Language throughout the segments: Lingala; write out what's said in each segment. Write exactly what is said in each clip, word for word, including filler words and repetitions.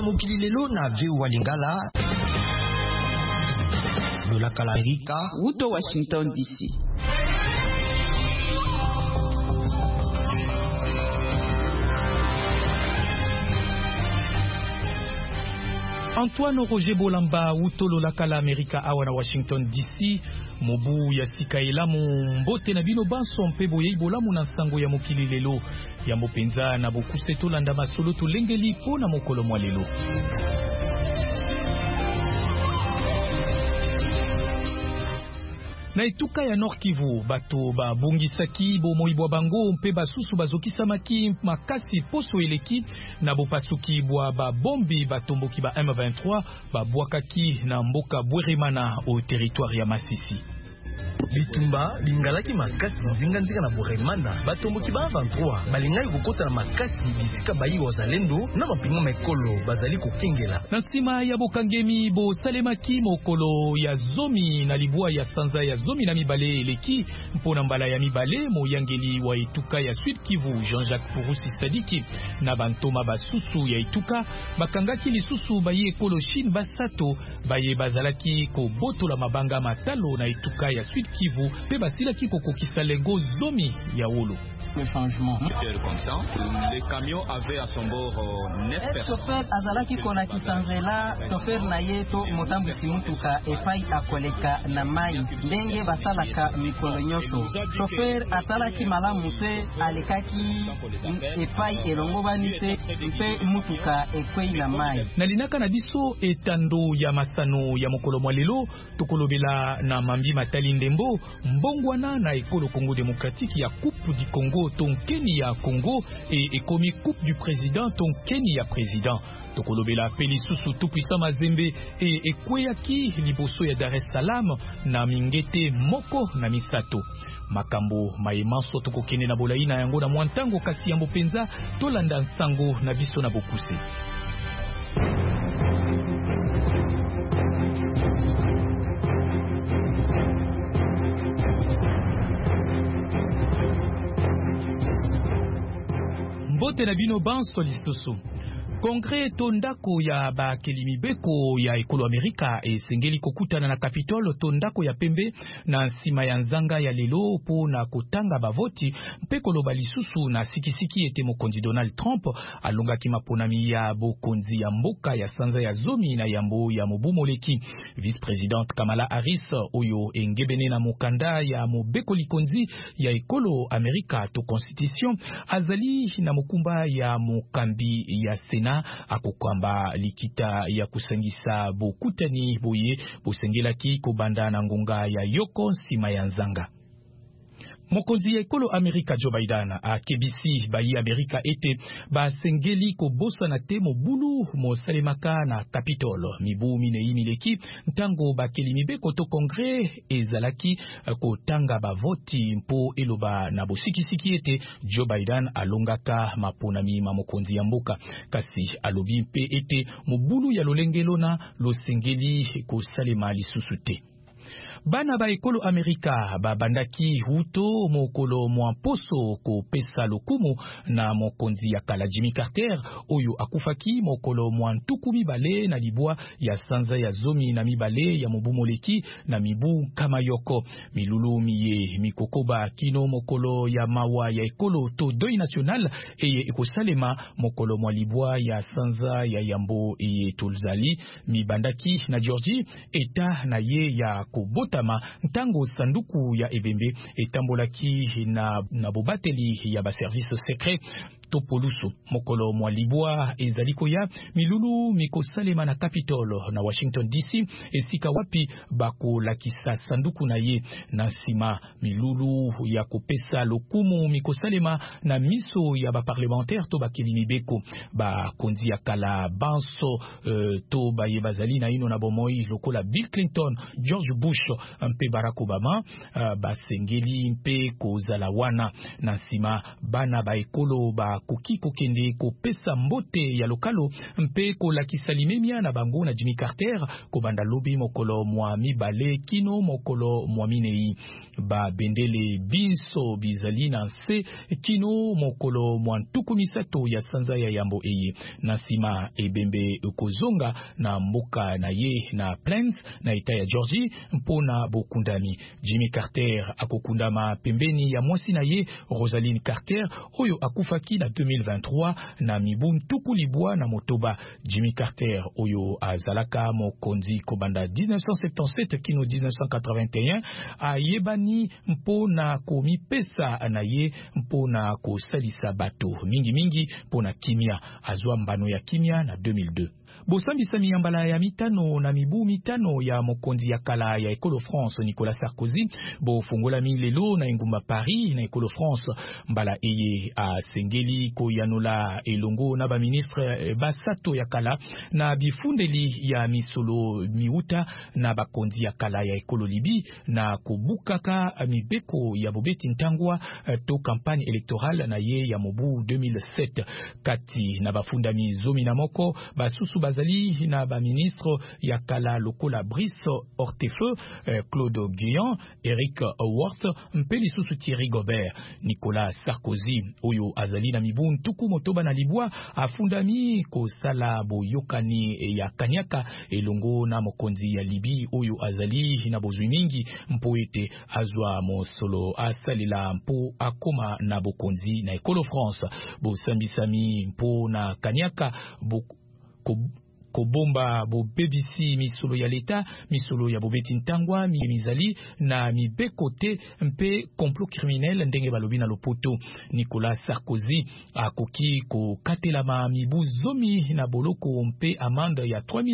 mokili lelo na V O A Lingala. Lola Kala Amerika. Uto Washington D C. Antoine Roger Bolamba Utolo Lakala Amerika awa na Washington D C. Mobu ya sika elamu mbote na bino banso mpe boye bolamu na nsango ya mokili lelo ya mopenza na bokuse tolanda masolo tolengeli po na mokolo mwa lelo. Na etuka ya Nord Kivu bato ba bungisaki bo moibwa bango mpe basusu bazokisamaki makasi poso eleki na bopasuki bwa ba bombi batomboki ba M vingt-trois babwakaki na mboka Bweremana au territoire ya Masisi. Bitumba bingalaki makasi nzinga nzinga na Bweremana batomboki ba vingt-trois balingai kokota na makasi bisika bayi wazalendo na mapingo mekolo bazali kokengela. Na nsima ya bokangemi bo salemaki mokolo ya zomi na libwa ya sanza ya zomi na mibale eleki mpona mbala ya mibale moyangeli wa etuka ya Sud Kivu Jean-Jacques Purusi Sadiki na bantoma basusu ya etuka bakangaki lisusu bayi ekolo Chine basato baye bazalaki ko botola mabanga matalo na etuka ya Sud Kivu pe basilaki kokokisa lengo zomi ya wolo. Le changement. Comme ça, les camions avaient à son bord euh, neuf personnes. Chauffeur azalaki kona kisangela chauffeur na yeto motambu simutuka efai akoleka na mai ndenge basalaka mikolo nyosho. Chauffeur atalaki malamu te alekaki efai elongo bani te mpe mutuka ekwei na mai. Nalinaka na biso etando ya masano ya mokolo mwa lelo tokolobela na mambi matali ndembo mbongwana na ekolo Congo démocratique ya Coupe du Congo tonkeni ya Congo et ekomi Coupe du Président tonkeni ya président. Tokolobela peli susu tupisa mazembe e ekweyaki liboso ya Dar es Salaam na mingete moko na misato. Makambo maemanso tokokene na bolai na yango na mwantango kasi ya mbopenza tolanda nsango na biso na bokuse. Mbote na bino banso lisusu. Kongre tondako ya ba kelimibeko ya ekolo Amerika e sengeli kokutana na Capitole tondako ya pembe na nsima ya nzanga ya lelo po na kotanga bavoti mpe koloba lisusu na sikisiki ete mokonzi Donald Trump alongaki maponami ya bokonzi ya mboka ya sanza ya zomi na yambo ya mobumoleki. Vice-présidente Kamala Harris oyo engebene na mokanda ya mobeko likonzi ya ekolo Amerika to constitution azali na mokumba ya mokambi ya Sena akokwamba likita ya kusangisa bokutani boye bosengelaki kobanda na ngonga ya yoko nsima ya nzanga. Mokonzi ya ekolo Amerika Joe Biden a K B C bayi Amerika ete ba sengeli ko bosa na te mobulu mo salemaka na Capitole mibu minei mileki ntango ba kelimibe koto kongre ezalaki ko tanga ba voti mpo eloba na bosikisiki ete Joe Biden alongaka maponami ma mokonzi ya mboka kasi alobi mpe ete mobulu ya lolengelona lo sengeli ko salema lisusu te. Bana ba ekolo Amerika ba bandaki huto mokolo mwamposo ko pesa lokumu na mokonzi ya kala Jimmy Carter oyo akufaki mokolo mwantuku mibale na libwa ya sanza ya zomi na mibale ya mobumoleki na mibu kama yoko milulu miye mikokoba kino mokolo ya mawa ya ekolo to deuil national eye ekosalema mokolo mwa libwa ya sanza ya yambo eye tolzali mi bandaki na Georgie eta na ye ya kobota ntango sanduku ya ebembe etambolaki na, na bobateli ya ba service secret topolusu mokolo mwa libwa ezaliko ya milulu mikosalema na Capitole na Washington D C esika wapi bako lakisa sanduku na ye na nsima milulu ya kopesa lokumu mikosalema na miso ya ba parlementaire to bakelimibeko ba konzi ya kala banso uh, to baye bazali na ino na bomoi lokola Bill Clinton, George Bush mpe Barack Obama uh, basengeli mpe kozala wana na nsima bana ba ekolo ba koki kokende ko pesa mbote ya lokalo mpe ko lakisa limemia na bango na Jimmy Carter ko banda lobi mokolo mwa mibale kino mokolo mwa minei ba bendele biso bizali na nse kino mokolo mwantuku misato ya sanza ya yambo eye na nsima ebembe kozonga na mboka na ye na Plains na eta ya Georgie mpona bokundami. Jimmy Carter akokundama pembeni ya mwasi na ye Rosalynn Carter oyo akufaki na deux mille vingt-trois na mibu ntuku libwa na motoba. Jimmy Carter oyo azalaka mokonzi kobanda mille neuf cent soixante-dix-sept kino mille neuf cent quatre-vingt-un ayebani mpona komipesa na ye mpona kosalisa bato mingi mingi mpona kimia. Azwa mbano ya kimia na deux mille deux. Bosambisami ya mbala ya mitano na mibu mitano ya mokonzi ya kala ya Ekolo France Nicolas Sarkozy bo fungola mi lelo na engumba Paris na Ekolo France mbala eye a sengeli ko yanola elongo na ba ministre basato ya kala na bifundeli ya misolo miuta na bakonzi ya kala ya Ekolo Libi na kubukaka mibeko ya bobeti ntangwa to campagne électorale na ye ya mobu deux mille sept kati na bafunda mizomi na moko basusu bazali na ba ministre ya kala lokola Brice Hortefeux, eh, Claude Guyon, Eric Worth, mpeli susu Thierry Gobert. Nicolas Sarkozy oyo azali na mibu ntuku motoba na libwa afundami ko sala boyokani ya kanyaka elongo na mokonzi ya Libi oyo azali na bozwi mingi mpoete azwa mosolo asalila mpo akoma na bokonzi na Ekolo France. Bo sambisami mpo na kanyaka bo ko kobomba bo B B C misolo ya leta misolo ya bobeti ntangwa mi mizali na mi bekote mpe complot criminel ndenge balobi na lopoto. Nicolas Sarkozy akoki ko katelama mibu zomi na boloko mpe amende ya trois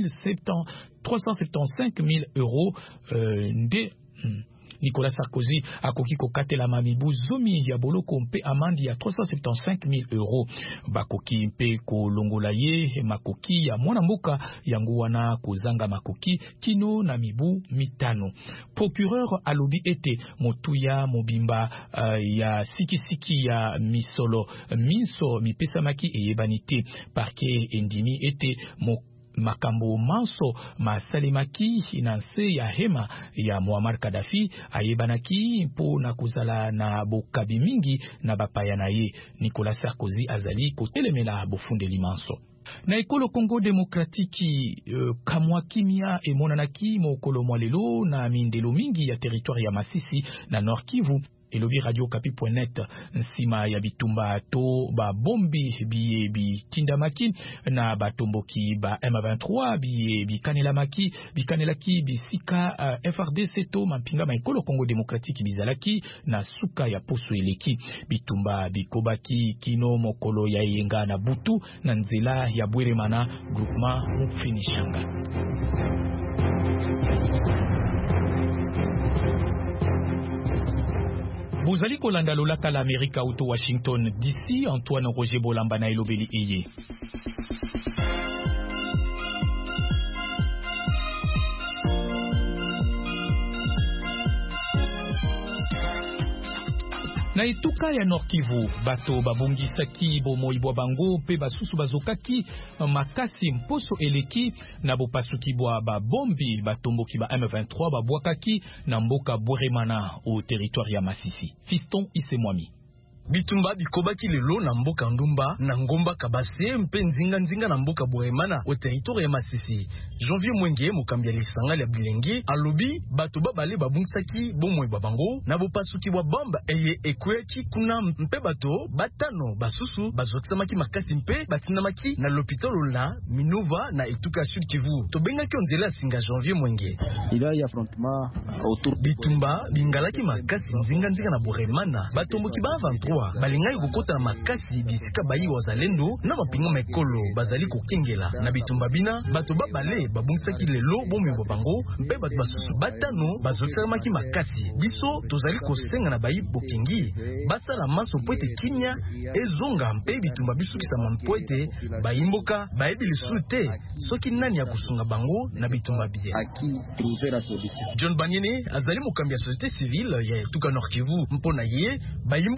cent soixante-quinze mille euros euh, nde hmm. Nicolas Sarkozy akoki ko katela mamibu zomi ya boloko mpe amandi ya trois cent soixante-quinze mille euros. Bakoki mpe ko longola ye makoki ya mwana mboka yango wana kozanga makoki kino na mibu mitano. Procureur alobi ete motuya mobimba uh, ya sikisiki ya misolo minso mipesamaki eyebanite parke endimi ete mo makambo manso masalemaki na nse ya hema ya Muammar Gaddafi ayebanaki mpo na kozala na bokabi mingi na bapaya na ye. Nicolas Sarkozy azali kotelemela bofundeli manso. Na Ekolo Congo Demokratiki uh, kamwa kimia emonanaki mokolo mwalelo na mindelo mingi ya territoire ya Masisi na Nord Kivu. Elobi Radio Kapi point net nsima ya bitumba to ba bombi biye bi tindamaki na batomboki ba M vingt-trois biye bi kanelamaki bi kanelaki bisika uh, F R D C to mampinga ma Ekolo Congo Demokratiki bizalaki na suka ya poso eleki bitumba bikobaki kino mokolo ya yenga na butu na nzela ya Bweremana groupement Mufinishanga. Bozali kolanda lolaka la Amerika auto Washington D C. Antoine Roger Bolamba na elobeli eye. Na etuka ya Nord Kivu bato babongisaki bomoi bwa bango pe basusu bazokaki makasi mposo eleki na bopasuki bwa babombi batomboki ba M vingt-trois babwakaki na mboka Bweremana au territoire ya Masisi. Fiston Isemwami. Bitumba bikobaki lelo na mboka Ndumba na ngomba Kabase mpe nzinga nzinga na mboka Bweremana au territoire ya Masisi. Janvier Mwenge mokambi ya lisanga ya bilenge alobi bato babale babungsaki bomoi babango na bopasuki wa bamba eye ekweki kuna mpe bato batano basusu bazokisamaki makasi mpe batindamaki na l'hôpital la Minova na etuka Sud Kivu. Tobengaki onzela singa Janvier Mwenge. Il y a affrontement autour bitumba bingalaki makasi nzinga nzinga na Bweremana batomboki ba vingt-trois balingai kokota na makasi bisika bayi wazalendo na mapinga mekolo bazali kokengela na bitumba bina bato babale babungsaki lelo bomi bobango mpe bato basusu batano bazokisamaki makasi. Biso tozali kosenga na bayi bokengi basala maso poete kimia ezonga mpe bitumba bisukisama mpoete bayimboka bayebi lisusu te soki nani ya kusunga bango na bitumba bie. John Banyene azali mokambi ya société civile ya etuka Nord Kivu mpona ye bayimboka bale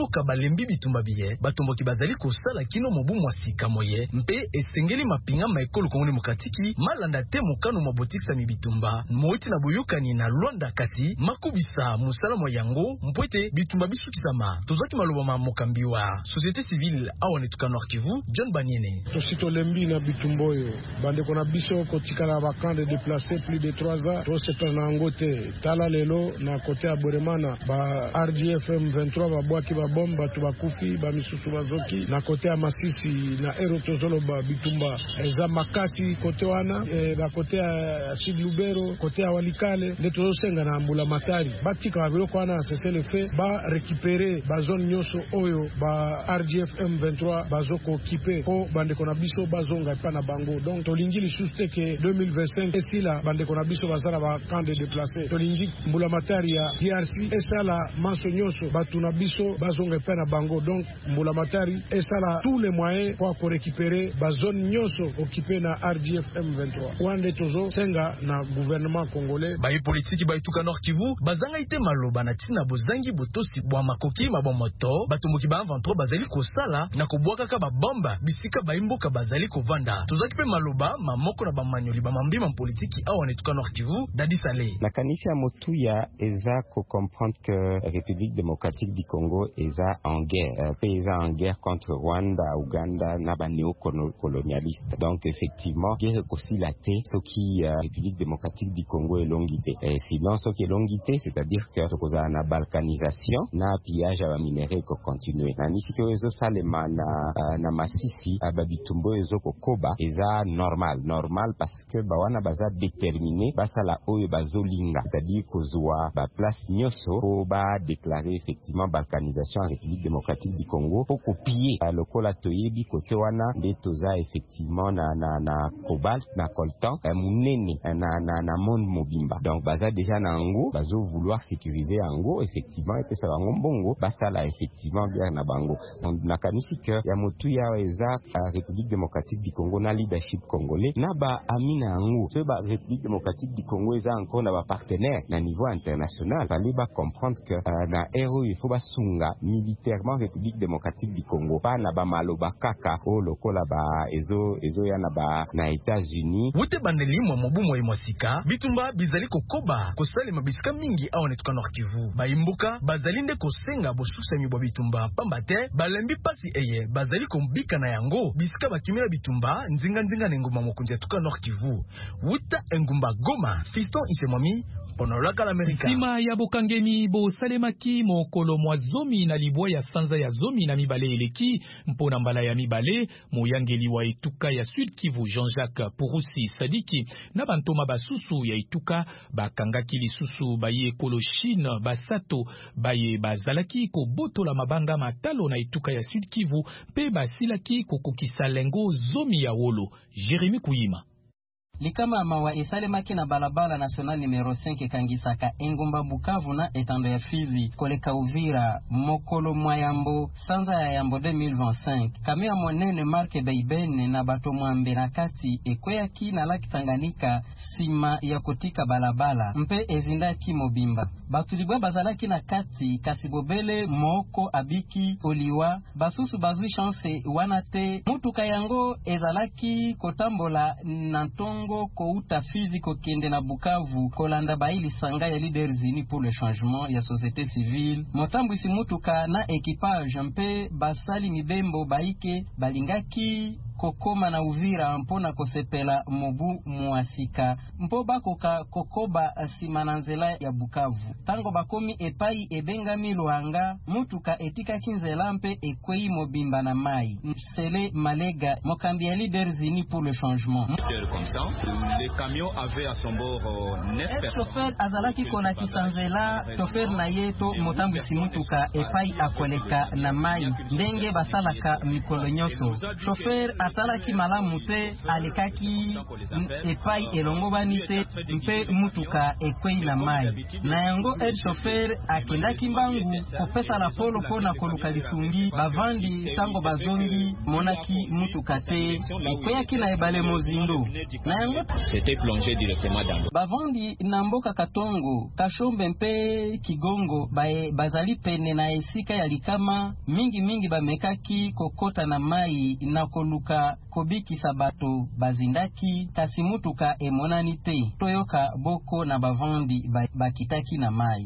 balembi bitumba biye batomboki bazali kosala kino mobu mwasika moye mpe esengeli mapinga maekolo Kongo Demokratiki malanda te mokano mwa botikisa mi bitumba moiti na boyokani na Luanda kasi makubisa musala mwa yango mpwete bitumba bisukisama tozaki maloba ma mokambiwa société civile awane tuka Nord Kivu John Baniene tosito lembi na bitumboyo bande kona biso kotikala bakan de déplacer plus de trois ans to setana ngote tala lelo na kote ya Boremana ba R D F M vingt-trois ba bwaki ba bomba tu bakufi ba misusu bazoki na kote ya Masisi na Erotozolo ba bitumba za makasi kote wana e, ba kote ya Sud Lubero kote ya Walikale neto senga na Mbula Matari batika babilo wana cesser le fait ba récupérer ba zone nyoso oyo ba R D F M vingt-trois bazoko kipe ko bande kona biso bazonga pa na bango donc tolingi li juste que deux mille vingt-cinq esila bande kona biso bazala ba camp de déplacer tolingi Mbula Matari ya D R C esala manso nyoso batuna biso bazonga pa na bango donc Mbula Matari esala tous les moyens pour récupérer ba zone nyoso occupée na R D F M vingt-trois wande tozo senga na gouvernement congolais ba politique ba ituka Nord Kivu bazanga ite maloba na tina bozangi botosi bwa makoki mabomoto batumbuki ba vingt-trois bazali kosala na kobwaka ka ba bomba bisika ba imboka bazali kovanda tozaki pe maloba mamoko na ba manyoli ba mambima politique awa na ituka Nord Kivu dadi sale na kanisa ya motuya eza ko comprendre que République démocratique du Congo eza en guerre pe eza en guerre contre Rwanda Uganda na ba néocolonialiste donc effectivement guerre aussi la té ce qui euh, République démocratique du Congo est longité et sinon ce qui est longité c'est-à-dire que ce cause na balkanisation na pillage à minéraux ko continuer na nisiko ezo salema na uh, na Masisi ababitumbo ezo kokoba eza normal normal parce que ba wana baza déterminé basala oyo bazolinga c'est-à-dire kozwa ba place nyoso ko ba déclarer effectivement balkanisation en République démocratique du Congo pour copier uh, lokola toyebi kote wana de toza effectivement na na na cobalt na coltan uh, munene uh, na na na monde mobimba donc baza déjà na ngo bazo vouloir sécuriser ango effectivement et que ça va ngombongo basala effectivement bien na bango donc na kanisi que ya motu ya eza uh, République démocratique du Congo na leadership congolais na ba amina ango ce ba République démocratique du Congo eza encore na ba partenaire na niveau international fallait ba comprendre que uh, na héros il faut ba sunga militairement République démocratique du Congo pas na ba maloba kaka o lokola ba ezo ezo ya na ba na États-Unis wote bandeli mwa mobumo imosika bitumba bizali kokoba kosali mabisika mingi awa netuka Nord Kivu ba imbuka bazali nde kosenga bosusa mi bitumba pamba te balembi pasi eye bazali kombika na yango bisika bakimela bitumba nzinga nzinga na ngoma mokunzi tuka Nord Kivu wuta engumba Goma Fiston Isemwami Ponoloka l'Amérique. Sima ya bokangemi bo salemaki mokolo mwa zomi na libwa ya sanza ya zomi na mibale eleki mpona mbala ya mibale moyangeli wa etuka ya Sud Kivu Jean-Jacques Purusi Sadiki na bantoma basusu ya etuka bakangaki lisusu baye ekolo Chine basato baye bazalaki ko botola mabanga matalo na etuka ya Sud Kivu pe basilaki kokokisa lengo zomi ya wolo. Jérémy Kuyima. Likama mawa esalemaki na balabala national numero cinq kangisaka Engomba Bukavu na etando ya Fizi koleka Uvira mokolo mwayambo sanza ya yambo deux mille vingt-cinq kamia monene marke Beibene na bato mwambe na kati ekweyaki na laki Tanganyika sima ya kotika balabala mpe ezindaki mobimba batu libwa bazalaki na kati kasibobele moko abiki oliwa basusu bazwi chance wanate mutuka yango ezalaki kotambola na ntongo kouta physique kende na Bukavu kolanda baili sanga ya Leaders Unis pour le changement ya société civile motambu simutuka na équipage mpe basali mibembo baike balingaki kokoma na Uvira mpona kosepela mobu muasika mpo bakoka kokoba simananzela ya Bukavu tango bakomi epai ebengami Luanga mutuka etika kinzela mpe ekwei mobimba na mai Msele Malega mokambi ya Leaders Unis pour le changement comme ça les camions avaient à son bord euh, neuf personnes chauffeur azalaki kona kisanzela chauffeur na yeto motambu simutuka epai akoleka na mai ndenge basalaka mikolo nyonso chauffeur asalaki malamu te alekaki epai elongobani te mpe mutuka ekwei na mai na yango aide chauffeur akendaki mbangu kopesa rapolo mpona koluka lisungi bavandi ntango bazongi monaki mutuka te ekweyaki na ebale mozindo na yango bavandi na mboka Katongo Kashombe mpe Kigongo bae bazali pene na esika ya likama mingi mingi bamekaki kokota na mai na koluka kobikisa bato bazindaki kasi mutuka emonani te toyoka boko na bavandi bakitaki na mai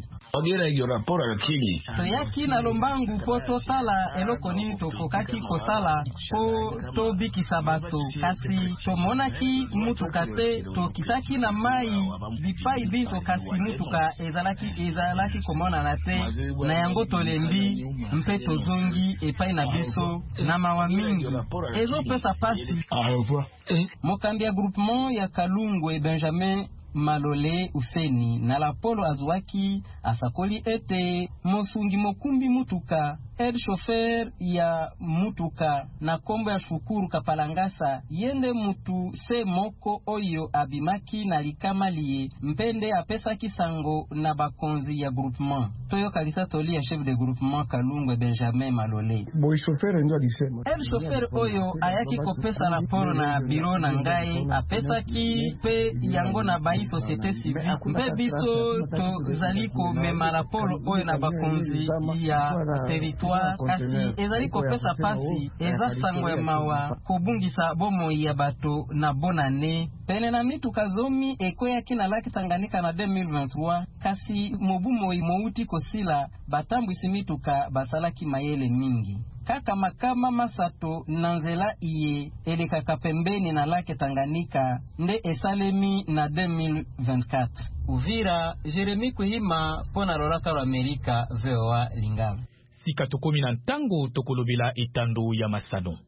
toyaki na lombangu po tosala eloko nini tokokaki kosala po tobikisa bato kasi tomonaki mutuka te tokitaki na mai bipai biso kasi mutuka ezalaki ezalaki komonana te na yango tolembi mpe tozongi epai na biso na mawa mingi ezopesa pasi mokambi ya groupement ya Kalungwe Benjamin Malole Useni na Lapolo azwaki asakoli ete mosungi mokumbi mutuka aide chauffeur ya mutuka na kombo ya Shukuru Kapalangasa yende mutu se moko oyo abimaki na likama liye mpende apesa kisango na bakonzi ya groupement toyo kalisa toli ya chef de groupement Kalungwe Benjamin Malole boy chauffeur ndo alisema aide chauffeur oyo ayaki kopesa raporo na biro na ngai apesaki pe yango na bai société civile mpe biso tozali komema raporo oyo na bakonzi ya territoire kasi ezali kopesa pasi eza sango ya mawa kobungisa bomoi ya bato na bonane pene na mituka zomi ekweyaki na laki Tanganyika na deux mille vingt-trois kasi mobu moi mouti kosila batambwisi mituka basalaki mayele mingi kaka makama masato na nzela iye elekaka pembeni na lake Tanganyika nde esalemi na deux mille vingt-quatre. Uvira, Jeremy Kuhima pona loraka wa Amerika V O A Lingam. Sika tokomi na ntango tokolobela etando ya Masano.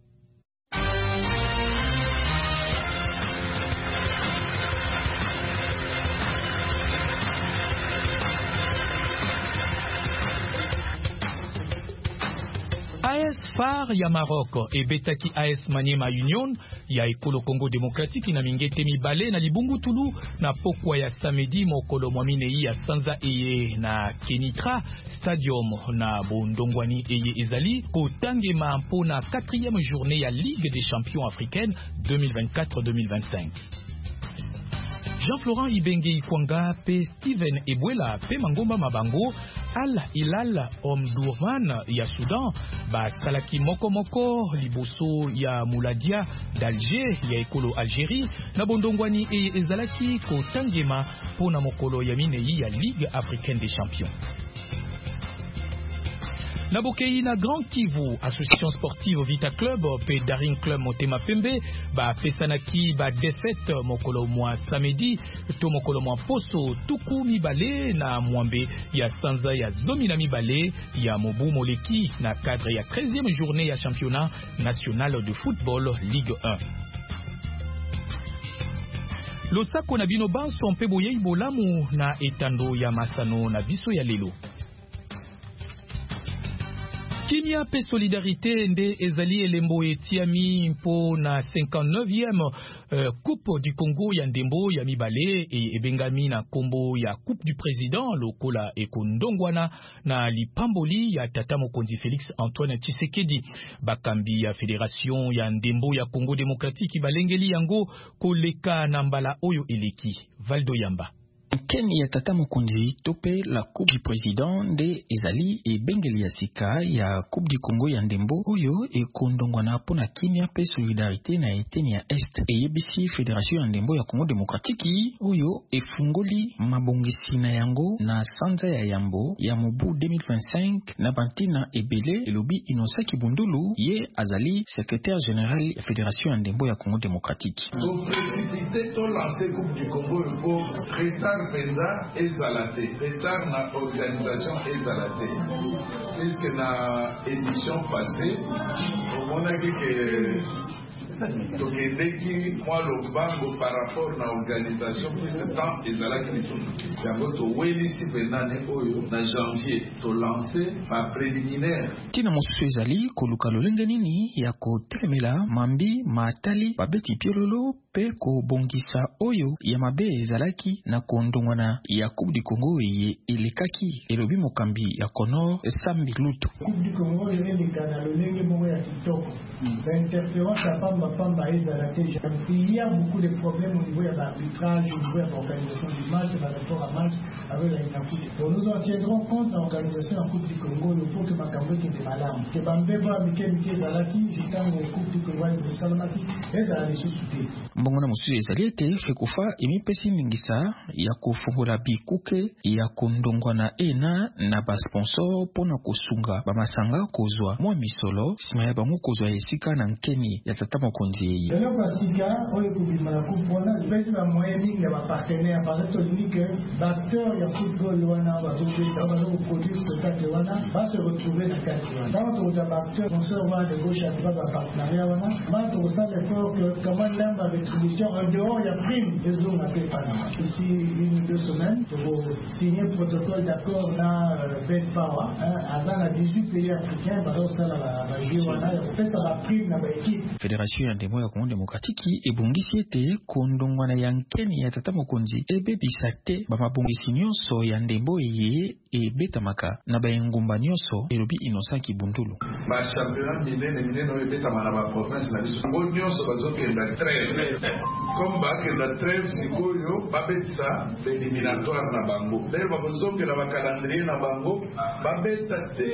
A S F A R ya Maroc e betaki A S Maniema Union ya ekolo Congo Démocratique na mingete mibale na libungu tulu na pokwa ya samedi mokolo mwaminei ya sanza eye na Kenitra Stadium na bondongwani eye ezali kotangema mpo na quatrième journée ya Ligue des Champions africaine deux mille vingt-quatre deux mille vingt-cinq. Jean-Florent Ibenge Ikwanga pe Steven Ebwela pe Mangomba Mabango Al Hilal Omdurman ya Soudan ba salaki moko moko liboso ya Mouladia d'Alger ya ekolo Algérie na bondongwani e ezalaki kotangema pona mokolo ya minei ya Ligue africaine des champions. Na Bokei na Grand Kivu, Association sportive Vita Club pe Daring Club Motema Pembe ba pesanaki ba défaite mokolo mwa samedi to mokolo mwa poso tuku mibale na mwambe ya sanza ya zomi na mibale ya mobu moleki na cadre ya treizième journée ya championnat national de football Ligue un. Losako na bino banso mpe boyei bolamu na etando ya Masano na biso ya lelo. Kimia pe solidarité nde ezali elembo etiami mpo na cinquante-neuvième euh, Coupe du Congo ya ndembo ya mibale e ebengami na kombo ya Coupe du Président lokola ekondongwana na lipamboli ya tata mokonzi Félix Antoine Tshisekedi. Bakambi ya Fédération ya ndembo ya Congo Démocratique balengeli yango koleka na mbala oyo eleki. Valdo Yamba. Ken ya tata mokonzi tope la Coupe du Président de ezali e bengeli ya sika ya Coupe du Congo ya ndembo oyo e kondongwana pona kimia pe solidarité na eteni ya Est e yebisi Fédération ya ndembo ya Congo Démocratique oyo e fungoli mabongisi na yango na sanza ya yambo ya mobu deux mille vingt-cinq na bantina ebele elobi Inosa Kibundulu ye azali secrétaire général ya Fédération ya ndembo ya Congo Démocratique. Donc précipité to lancer Coupe du Congo pour retard Penda ezalate, retard na organisation ezalate. Puisque na édition passée, on a dit que tokendeki mwa lobango par rapport na organisation puisque temps ezalaki lisusu yango towelisi penane oyo na janvier tolance ba préliminaire tina mosusu ezali koluka lolenge nini ya kotelemela mambi matali babeti piololo pe kobongisa oyo ya mabe ezalaki na kondongwana ya Coupe du Congo ye elekaki elobi mokambi ya Conor Sambi Lutu. Coupe du Congo eleka na lolenge moko ya kitoko l'interférence à pamba pamba ezalaki. Il y a beaucoup de problèmes au niveau de l'arbitrage, au niveau de l'organisation du match par rapport à match avec la Inafoot. Donc nous en tiendrons compte dans l'organisation en Coupe du Congo, le faut que Makambo qui était malade. Que Bambeba Mike Mike Zalaki, j'étais en Coupe du Congo avec le Salamaki, et dans les sous-soutés. Mbongona musu ezali ete fekofa emipesi mingisa ya kofungola bikuke ya kondongwana ena na basponsor pona kosunga bamasanga kozwa mwa misolo sima ya bango kozwa esika na nkeni ya tata mokonzi yeyi. Lelo pasika oyo kubima na kupona basi ba moyen mingi ya ba partenaire par exemple unique d'acteur ya football wana bazobeta bazo produire spectacle wana va se retrouver na kati wana. Dans notre acteur on se voit de gauche à droite ba partenariat wana. Ma to ça l'effort que comment l'amba avec en dehors, il y a prime des zones à Panama. Ici, une ou deux semaines, pour signer le protocole d'accord dans euh, Bet Power. Avant la dix-huit pays africains, par exemple, la Jiwana, il fait ça la prime dans l'équipe. Fédération ya ndemo ya Congo démocratique ebongisi ete kondongwana ya nkeni ya tata mokonzi ebebisa te bamabongisi nyonso ya ndembo eye ebetamaka na baengumba nyonso elobi Innocent Kibundulu. Ba championnat minene minene oyo ebetama na ba province na biso ngo nyonso bazokenda trêve comme bakenda trêve sikoyo babetisa éliminatoire na bango lelo bakozongela bakadandrie na bango babeta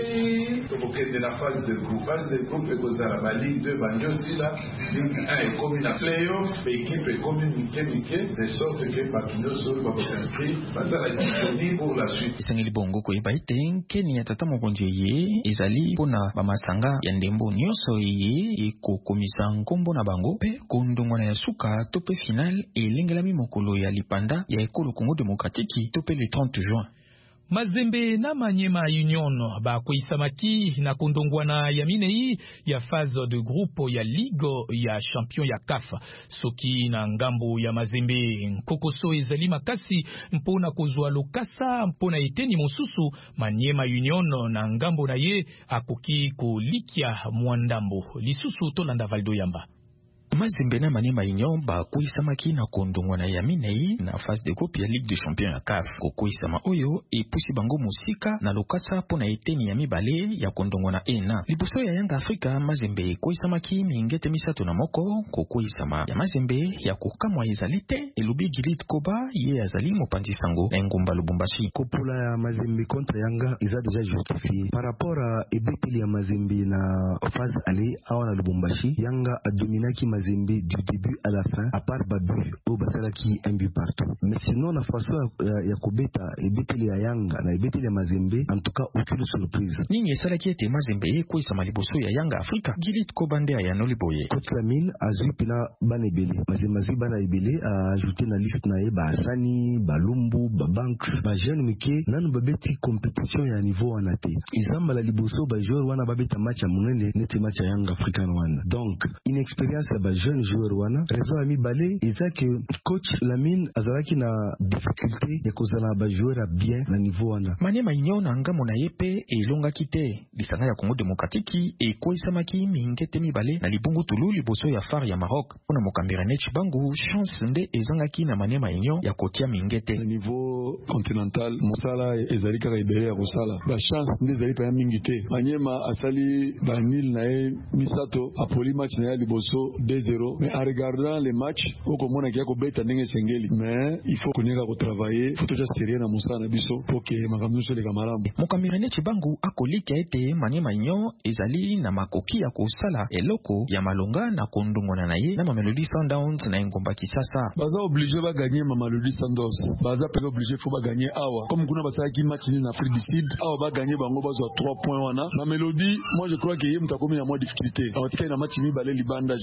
te tokokende na phase de groupe phase de groupe ekozala ba ligue deux banyosila ligue un ekomi na playoff équipe ekomi mike mike de sorte que bato nyonso oyo bakosinscrire bazala disponible pour la suite. Esengeli bongo koyeba ete nkeni ya tata mokonzi eye ezali mpona bamasanga ya ndembo nyonso eye ekokomisa nkombo na bango pe kondongwana ya suka tope final elengelami mokolo ya lipanda ya ekolo Congo démocratique tope le trente juin. Mazembe na Manyema Union ba kuisamaki na kondongwana ya minei ya phase de groupe ya ligue ya champion ya C A F. Soki na ngambo ya Mazembe nkokoso ezali makasi mpona kozwa lokasa mpona eteni mosusu Manyema Union na ngambo na ye akoki kolikia mwandambo lisusu tolanda Valdo Yamba. Mazembe na Manyema Union ba kuisamaki na kondongwana ya minei na phase de groupe ya Ligue des Champions ya C A F. Kokuisama oyo epusi bango musika na lokasa pona eteni ya mibale ya kondongwana ena. Liboso ya Yanga Afrika Mazembe koisamaki mingete misato na moko. Kokuisama ya Mazembe ya kokamwa ezalite elubi Gilit Koba ye azali mopanzi sango na ngomba Lubumbashi. Kopula ya Mazembe contre Yanga eza déjà justifié par rapport à ebeteli ya Mazembe na phase aller awa na Lubumbashi. Yanga a dominaki Mazembe du début à la fin, à part Babu, au Basalaki, un but partout. Mais sinon, la façon ya Kobeta et Beteli ya Yanga, na Beteli ya Mazembe, en tout cas, aucune surprise. Nini Salaki était Mazembe, quoi ça maliboso ya Yanga Afrika, Gilit Kobande ya Noliboye. Contre la mine, Azui Pina Banebele. Mazembe Azui Banebele a ajouté na liste na Eba Asani, Balumbu, Babanks, Bajen Mike, nan babeti compétition ya niveau anate. Izamba la liboso, Bajor wana babeta match à Munene, nete match à Yanga African wana. Donc, inexpérience à jeune joueur wana raison ami balé eza que coach Lamine azalaki na difficulté ya kozala ba joueur bien na niveau wana. Manyema Union na ngamo na yepe elonga kite lisanga ya Congo démocratique e koisamaki mingete mibale na libungu tulu liboso ya phare ya Maroc ona mokambira nechi bangu chance nde ezangaki na Manyema Union ya kotia mingete na niveau continental mosala ezali kaka ibere ya kosala ba chance nde ezali pa mingite Manyema asali ba nil na e misato apoli match na ya liboso deux zéro mais en regardant les matchs au komona kia ko beta ndenge sengeli mais il faut konyeka ko travailler faut toujours sérieux na musala na biso pour que makambo so le kamarambo mokamirane chibangu akolika ete Manyema Union ezali na makoki ya kosala eloko ya malonga na kondongona na ye na Mamelodi Sundowns na ngomba Kisasa baza obligé ba gagner Mamelodi Sundowns baza pe obligé faut ba gagner awa comme kuna basala ki match ni na Afrique du Sud awa ba gagner bango bazo trois points wana Mamelodi moi je crois que yem takomi na moins difficulté awatika na match ni balé libanda je crois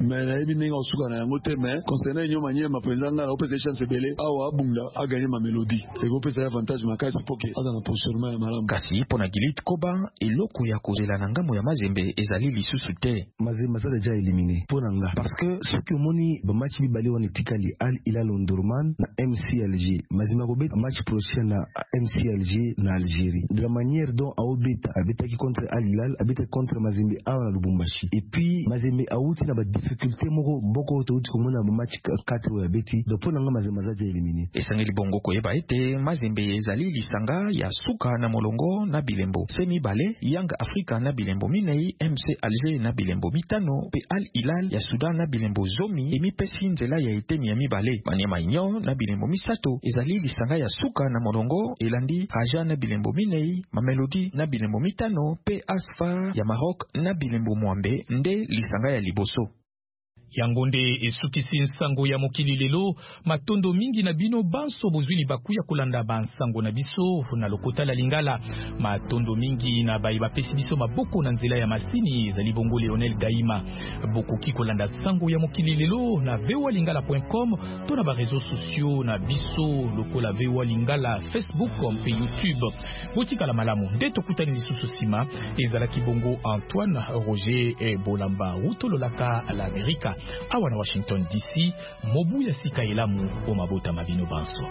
mais na ebi ninga osuka na yango te mais concernant nyo manye ma prezanga la opesa chance belé awa abunda a gagner ma mélodie et go pesa avantage makasi poke aza na positionnement ya malamu kasi pona Gilit Koba eloko ya kozela na ngambo ya Mazembe ezali lisusu te Mazembe ça déjà éliminé pona nga parce que ce que moni ba match bi bali woni tikali Al Hilal Omdurman na M C Alger Mazembe ko bet match prochain na M C Alger na Algérie de la manière dont Aobeta abeta qui contre Al Hilal abeta contre Mazembe a na Lubumbashi et puis Mazembe a outi na ba difficulté moko mboko to outi ko mona ba match quatre ya beti donc pona nga Mazembe za déjà éliminé esangeli bongo ko yeba ete Mazembe ezali lisanga ya suka na molongo na bilembo semi bale Young Africa na bilembo minei M C Alger na bilembo mitano pe Al Hilal ya Sudan na bilembo zomi emi pesi nzela ya eteni ya mibale Maniema Union na bilembo misato ezali lisanga ya suka na molongo elandi Raja na bilembo minei Mamelodi na bilembo mitano pe Asfar ya Maroc na bilembo mwambe nde lisanga ya liboso yango nde esukisi nsango ya mokili lelo matondo mingi na bino banso bozwili bakuya kolanda bansango na biso na lokota la Lingala matondo mingi na bayi bapesi biso maboko na nzela ya masini ezali bongo Leonel Gaima bokoki kolanda sango ya mokili lelo na v o a lingala point com to na ba réseaux sociaux na biso lokola v o a Lingala Facebook mpe YouTube botika la malamu nde tokutani lisusu sima ezalaki bongo Antoine Roger e Bolamba utololaka la Amerika awa na Washington D C mobu ya sika elamu o mabota mabino banso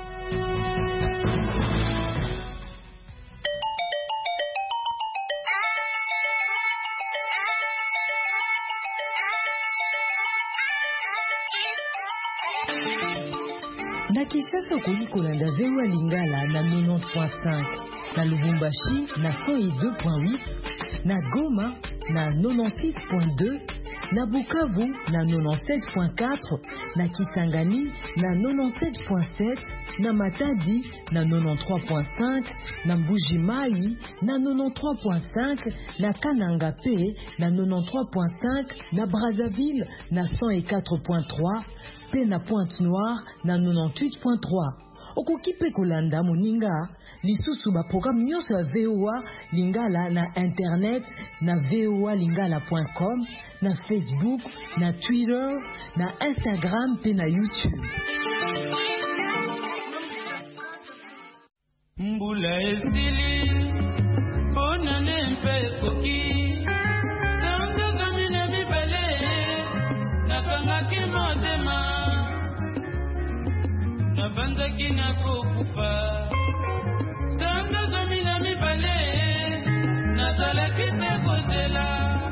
na Kinshasa okoli kolanda V O A Lingala na ninety point cinq na Lubumbashi na cent deux point huit na Goma na ninety-six point deux na Bukavu na ninety-sept point quatre na Kisangani na ninety-sept point sept na Matadi na ninety-trois point cinq na Mbuji-Mayi na ninety-trois point cinq na Kananga P na ninety-trois point cinq na Brazzaville na cent quatre point trois pe na Pointe-Noire na ninety-huit point trois. Okoki pe kolanda moninga lisusu ba programme nyonso ya V O A Lingala na internet na v o a lingala point com na Facebook na Twitter na Instagram pe na YouTube. Mbula estili bona nempe koki sanga kamina mibale nakanga kimotema nabanzaki nakokufa sanga kamina mibale nazalaki te kozela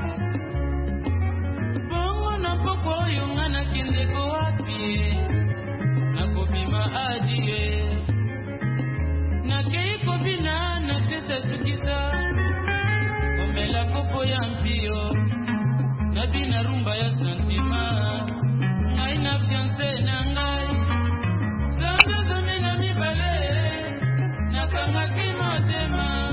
bongo na poko oyo nga nakendeko wapi nakobima adie nakei kobina na sesa sukisa omela kopo ya mpio nabina rumba ya santima ngai na fiance na ngai sanga zame na mibale nakangaki motema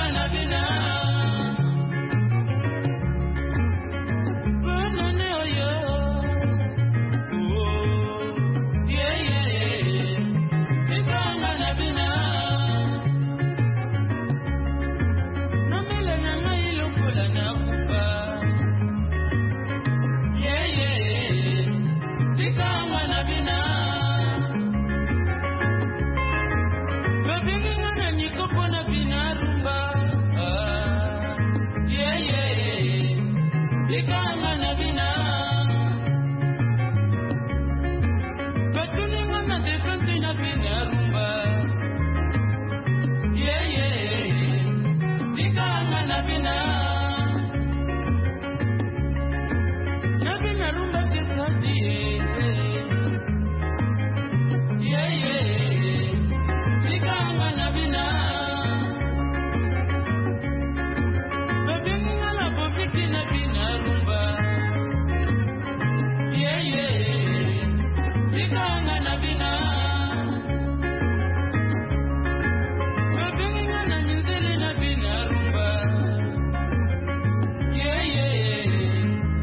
yo na bina